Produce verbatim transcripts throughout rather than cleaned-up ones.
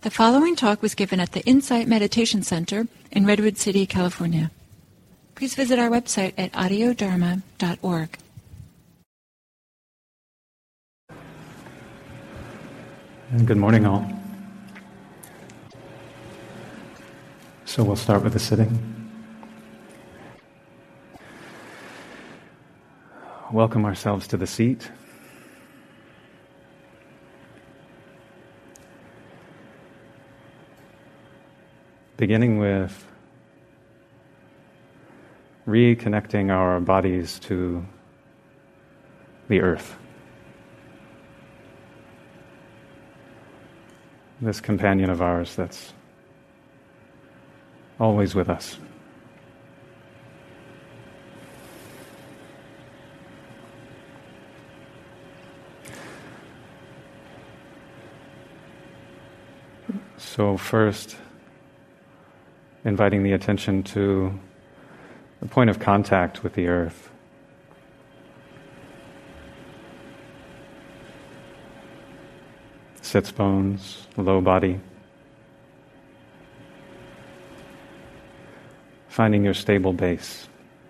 The following talk was given at the Insight Meditation Center in Redwood City, California. Please visit our website at audio dharma dot org. Good morning, all. So we'll start with the sitting. Welcome ourselves to the seat. Beginning with reconnecting our bodies to the earth. This companion of ours that's always with us. So first, inviting the attention to the point of contact with the earth. Sits bones, low body. Finding your stable base.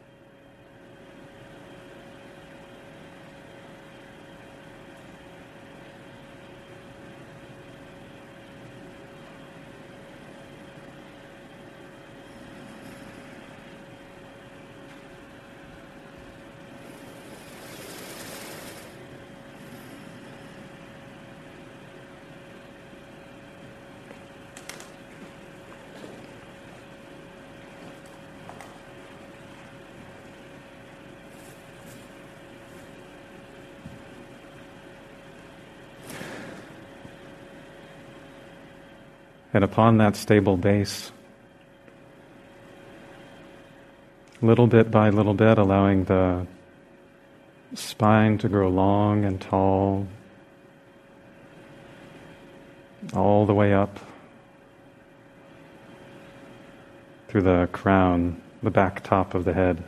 And upon that stable base, little bit by little bit, allowing the spine to grow long and tall, all the way up through the crown, the back top of the head.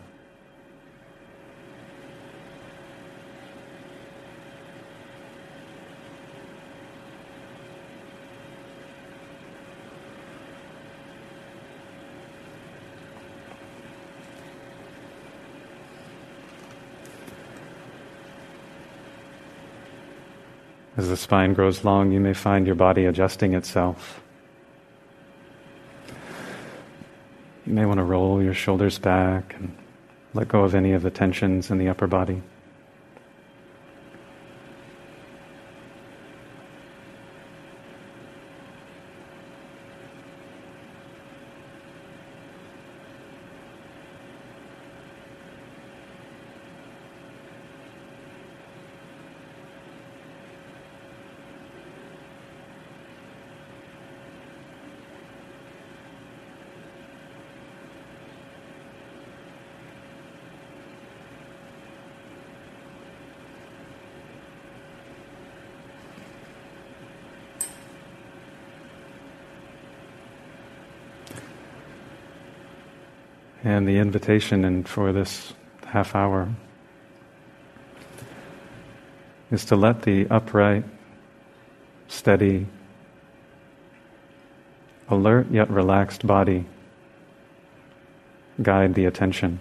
As the spine grows long, you may find your body adjusting itself. You may want to roll your shoulders back and let go of any of the tensions in the upper body. And the invitation in for this half hour is to let the upright, steady, alert yet relaxed body guide the attention.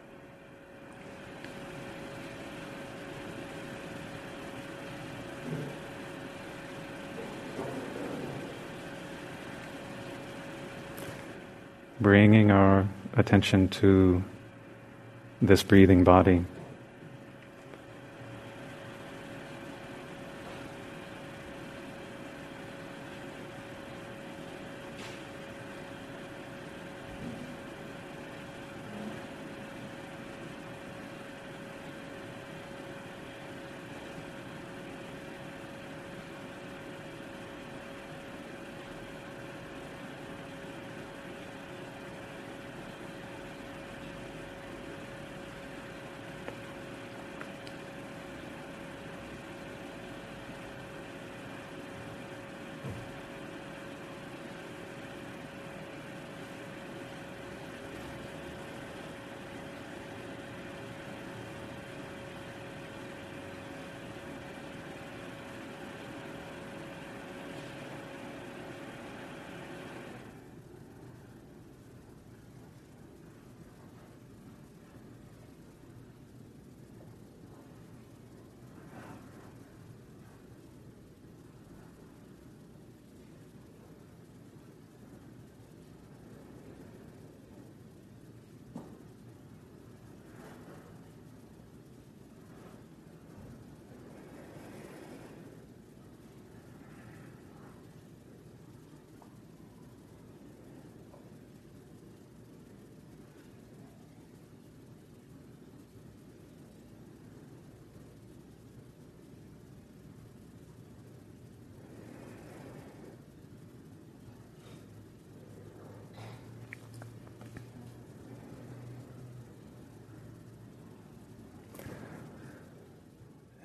Bringing our attention to this breathing body.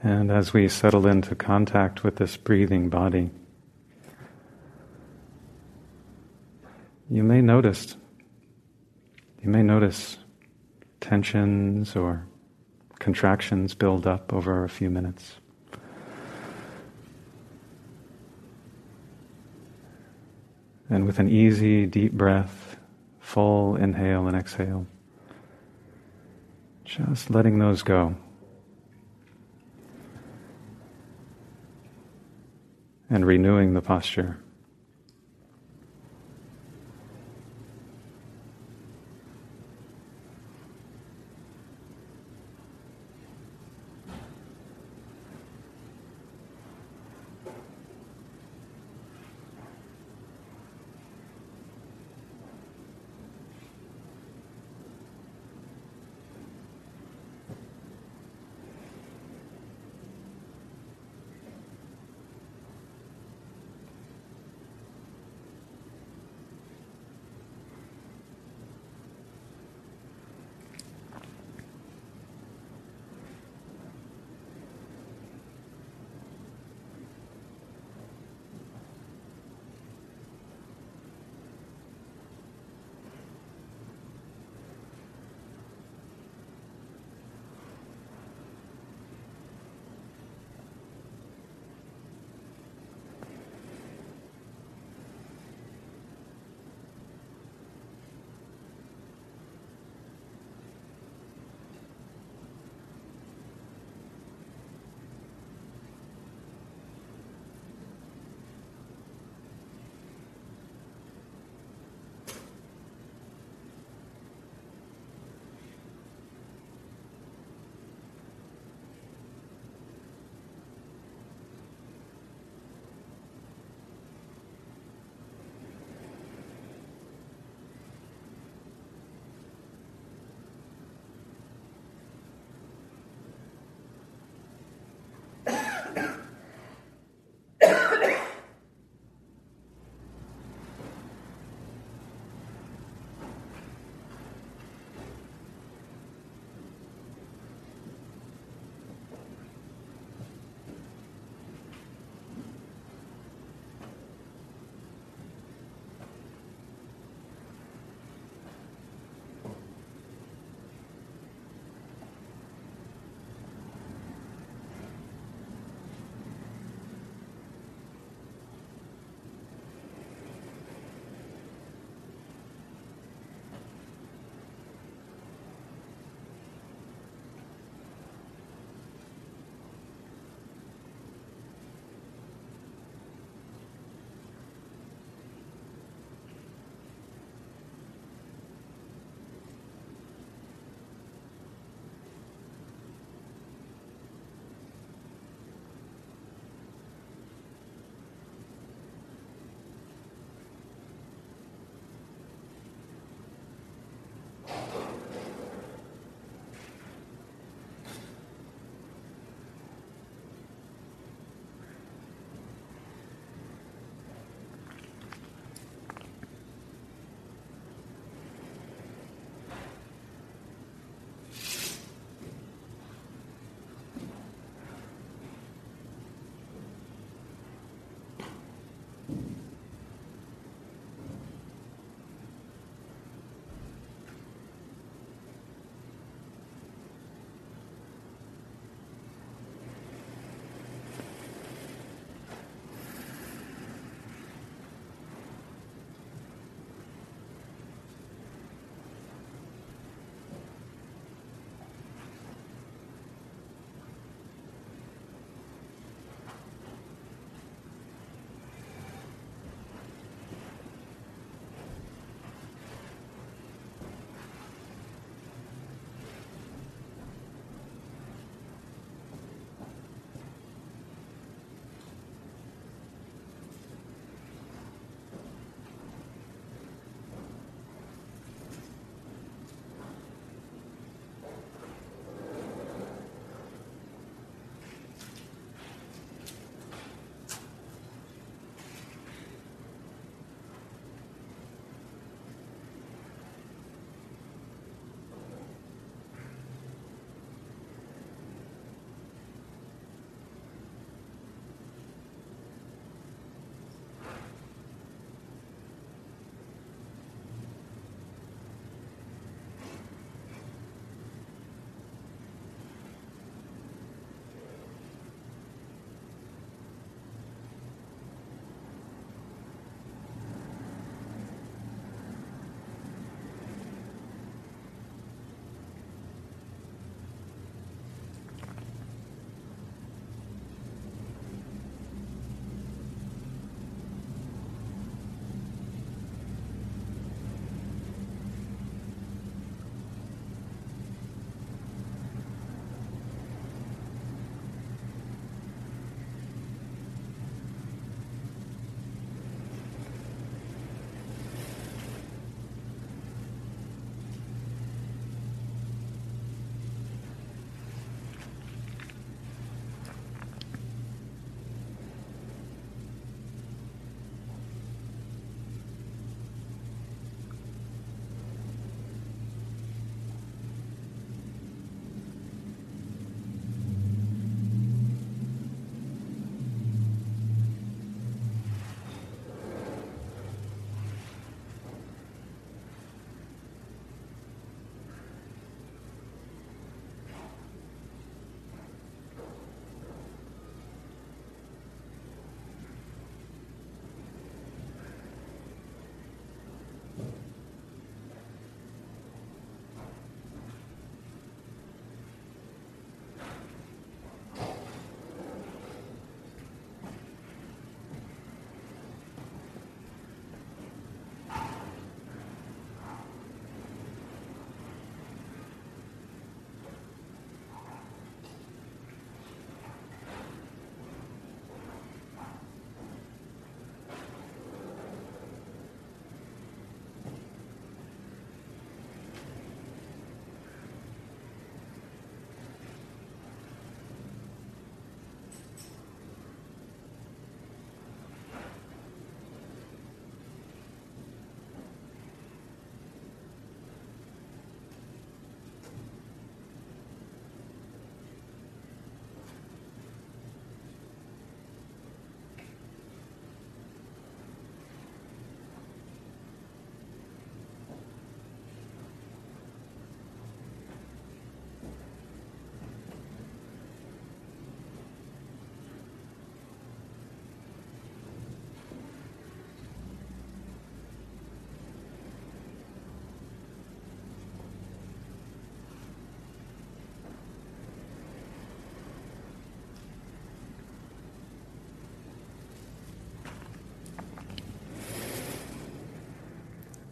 And as we settle into contact with this breathing body, you may notice, you may notice tensions or contractions build up over a few minutes. And with an easy, deep breath, full inhale and exhale, just letting those go. And renewing the posture.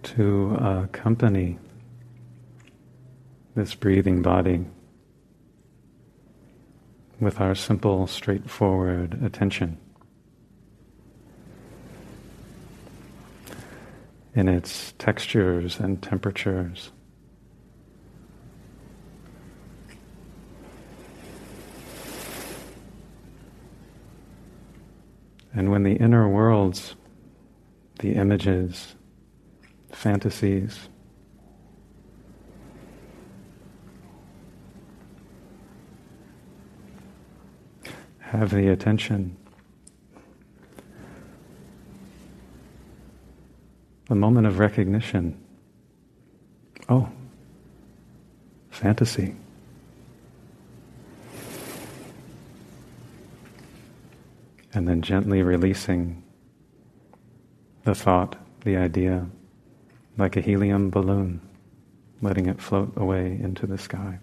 to accompany this breathing body with our simple, straightforward attention in its textures and temperatures. And when the inner worlds, the images, fantasies, have the attention, the moment of recognition, oh, fantasy. And then gently releasing the thought, the idea, like a helium balloon, letting it float away into the sky.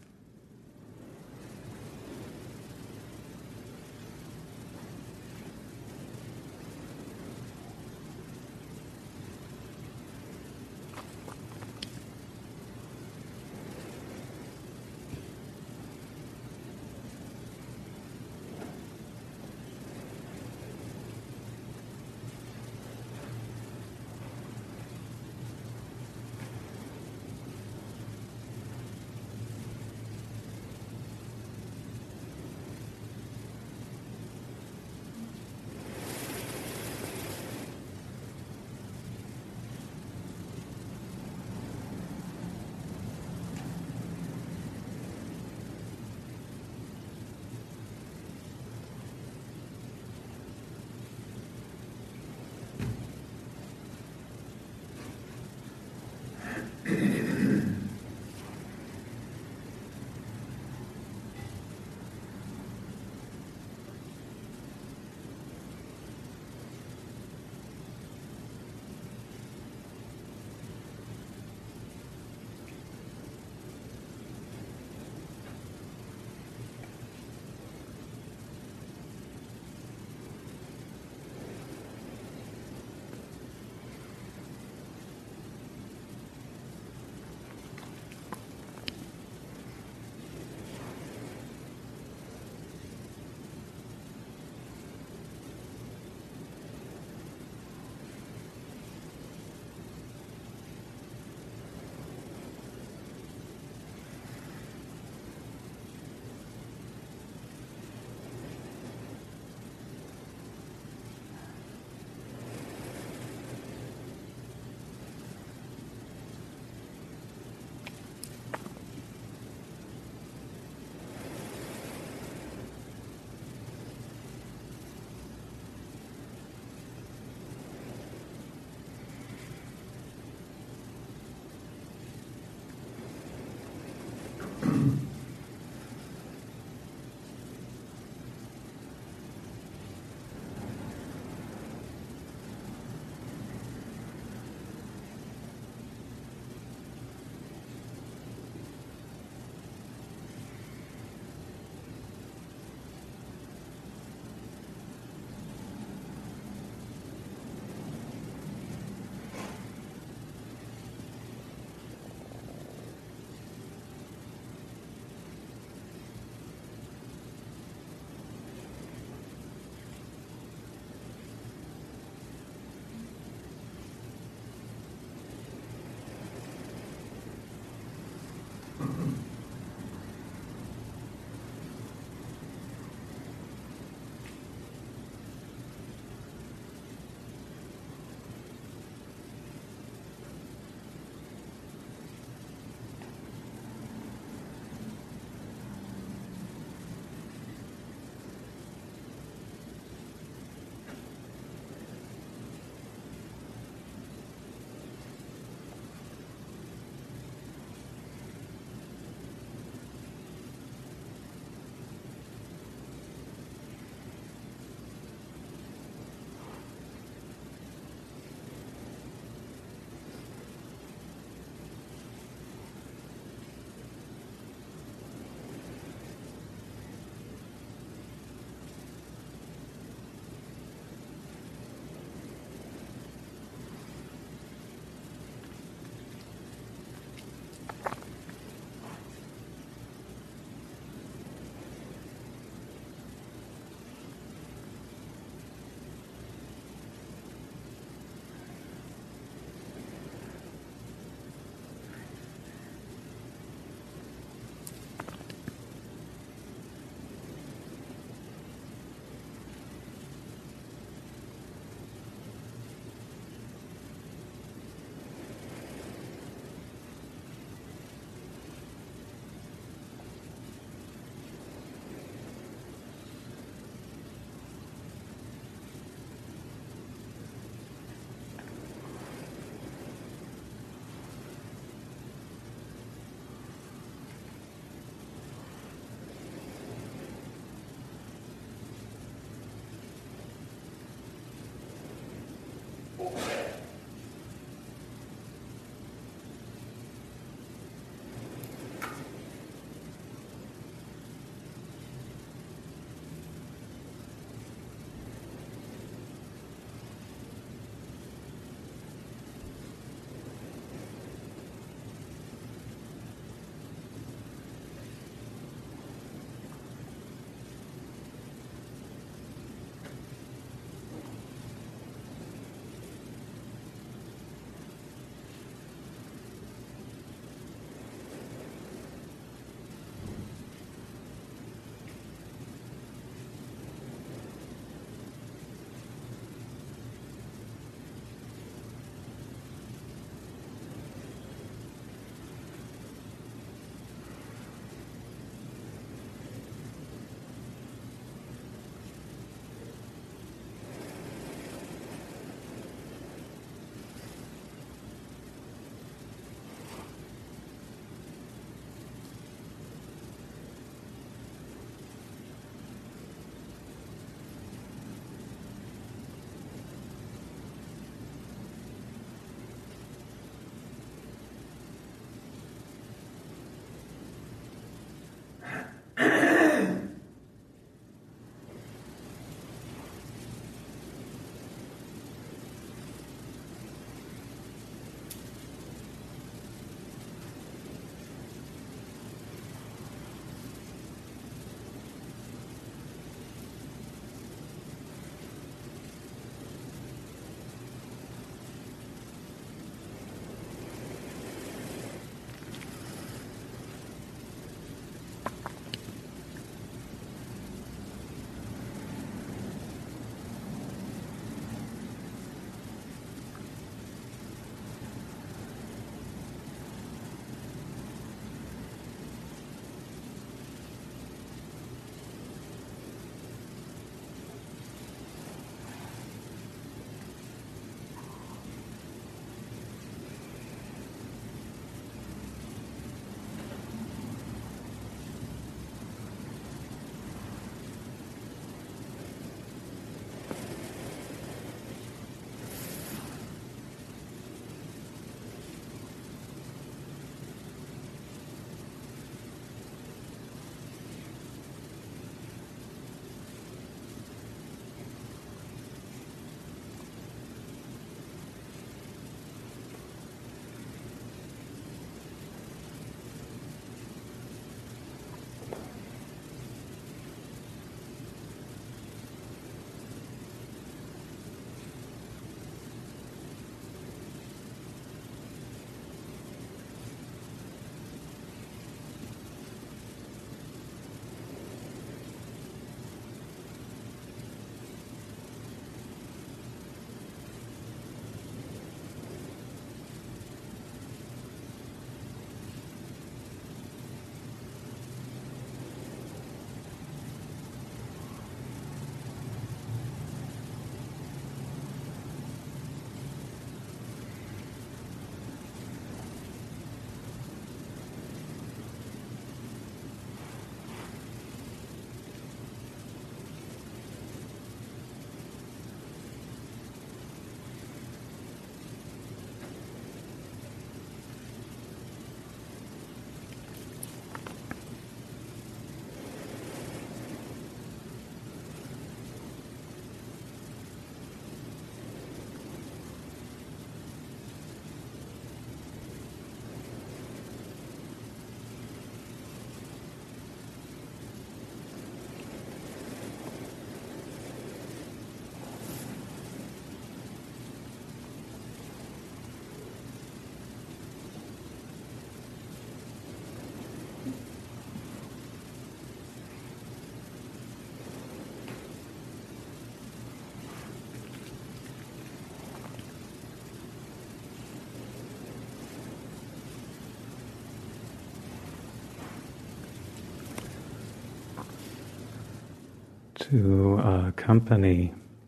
to accompany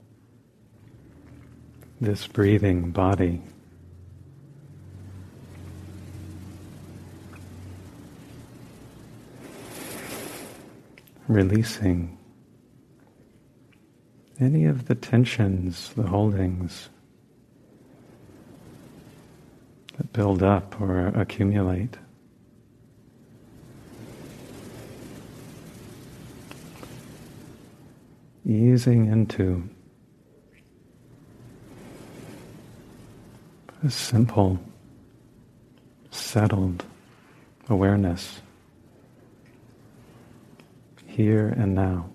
this breathing body. Releasing any of the tensions, the holdings that build up or accumulate. Easing into a simple, settled awareness, here and now.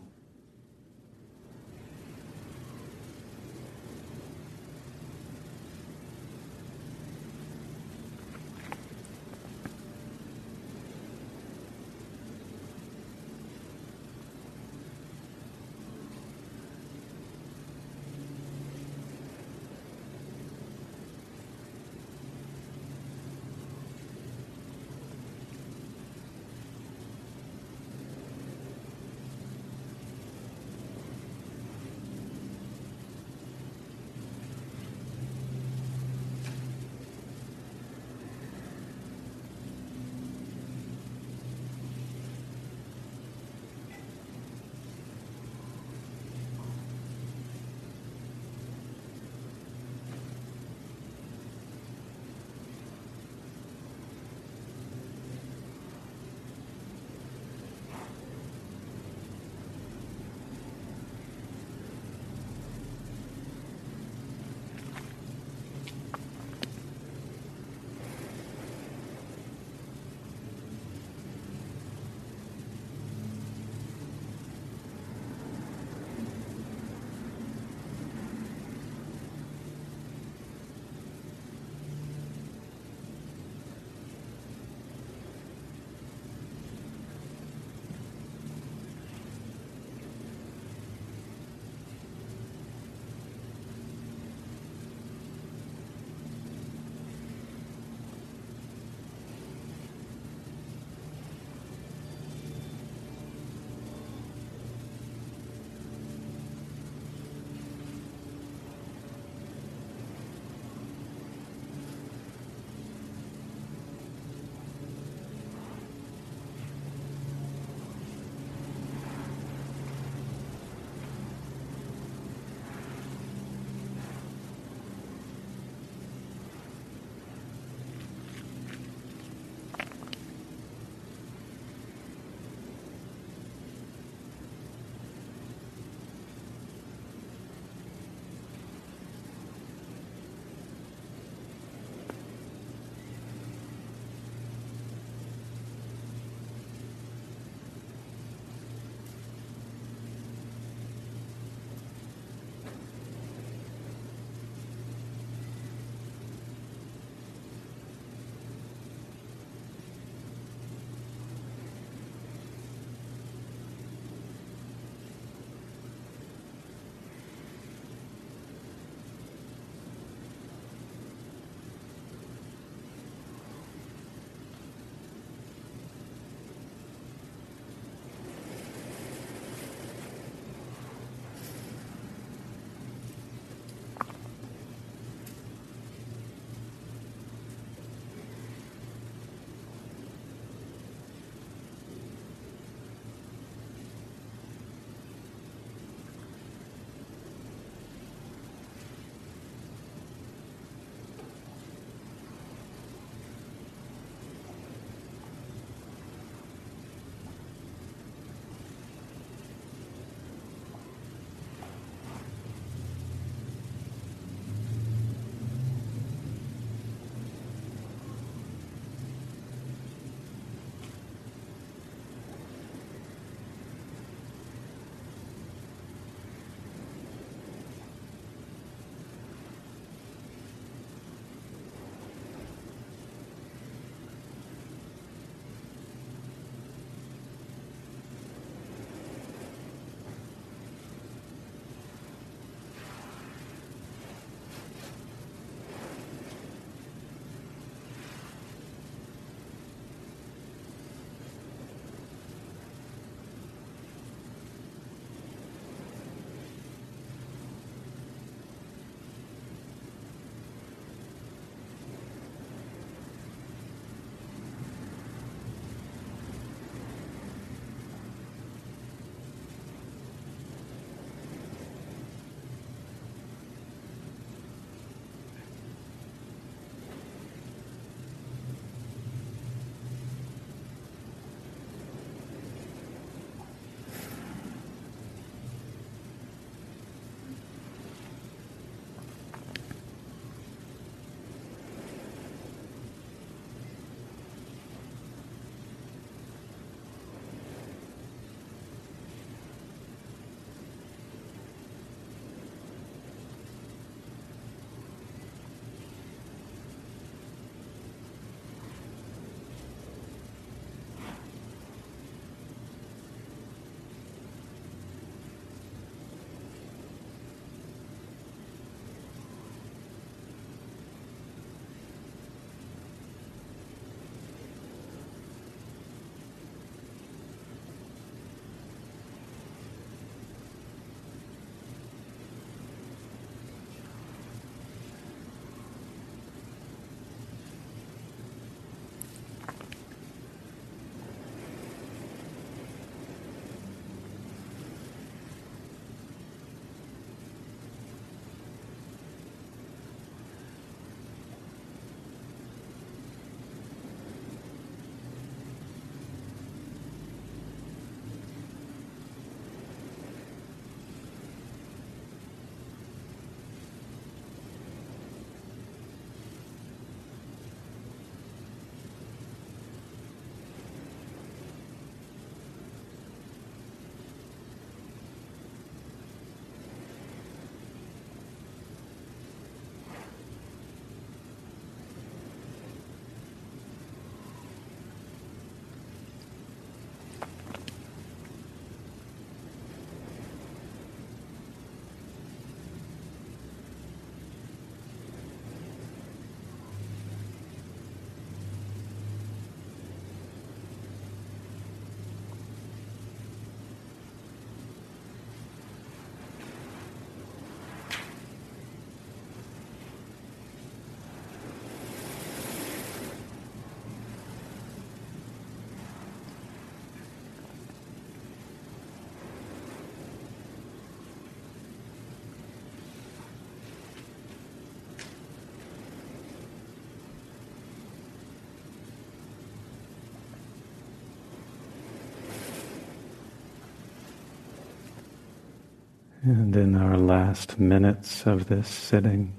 And in our last minutes of this sitting,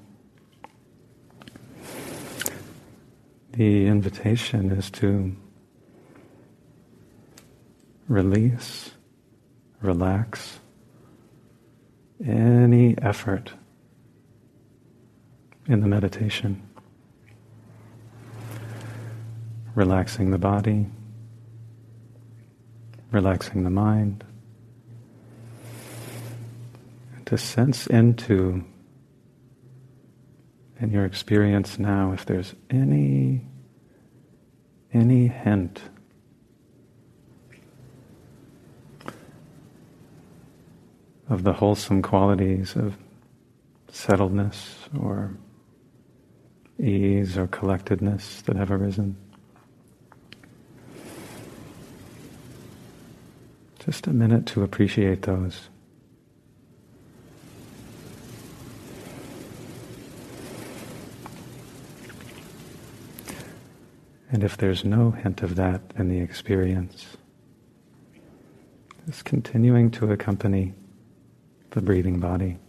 the invitation is to release, relax any effort in the meditation. Relaxing the body, relaxing the mind, and to sense into, in your experience now, if there's any, any hint of the wholesome qualities of settledness or ease or collectedness that have arisen. Just a minute to appreciate those. And if there's no hint of that in the experience, just continuing to accompany the breathing body.